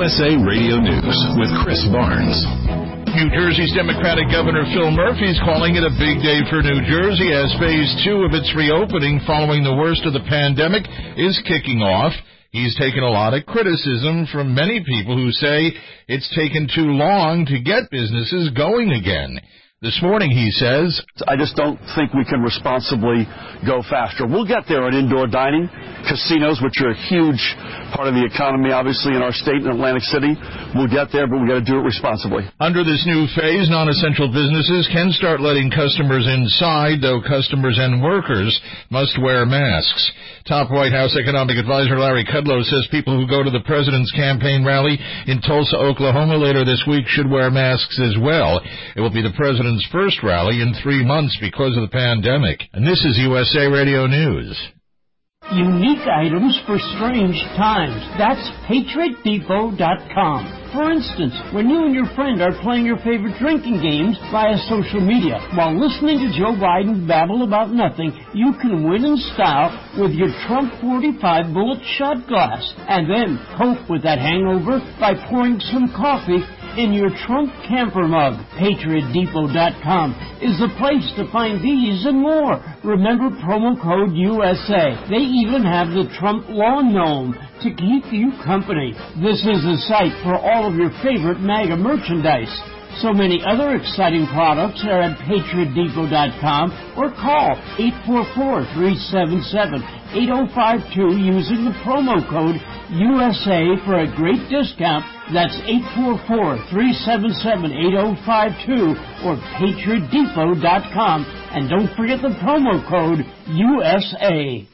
USA Radio News with Chris Barnes. New Jersey's Democratic Governor Phil Murphy is calling it a big day for New Jersey as Phase 2 of its reopening following the worst of the pandemic is kicking off. He's taken a lot of criticism from many people who say it's taken too long to get businesses going again. This morning, he says, I just don't think we can responsibly go faster. We'll get there at indoor dining, casinos, which are a huge part of the economy, obviously, in our state in Atlantic City. We'll get there, but we got to do it responsibly. Under this new phase, non-essential businesses can start letting customers inside, though customers and workers must wear masks. Top White House economic advisor Larry Kudlow says people who go to the president's campaign rally in Tulsa, Oklahoma later this week should wear masks as well. It will be the president's first rally in 3 months because of the pandemic. And this is USA Radio News. Unique items for strange times. That's PatriotDepot.com. For instance, when you and your friend are playing your favorite drinking games via social media, while listening to Joe Biden babble about nothing, you can win in style with your Trump 45 bullet shot glass. And then cope with that hangover by pouring some coffee in your Trump camper mug. PatriotDepot.com is the place to find these and more. Remember promo code USA. They even have the Trump Lawn Gnome to keep you company. This is the site for all of your favorite MAGA merchandise. So many other exciting products are at PatriotDepot.com or call 844-377-8052 using the promo code USA for a great discount. That's 844-377-8052 or PatriotDepot.com. And don't forget the promo code USA.